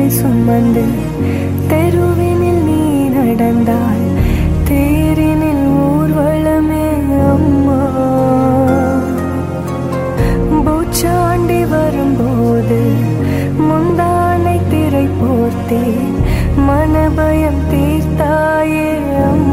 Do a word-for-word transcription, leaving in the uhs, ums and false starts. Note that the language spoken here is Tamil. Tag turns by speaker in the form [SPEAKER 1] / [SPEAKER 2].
[SPEAKER 1] சுமந்து தெருவினில் நீ நடந்தால் தேரினில் ஊர்வலமே அம்மா. பூச்சாண்டி வரும்போது முந்தானை திரை போர்த்தே மனபயம் தீர்த்தாயே அம்மா.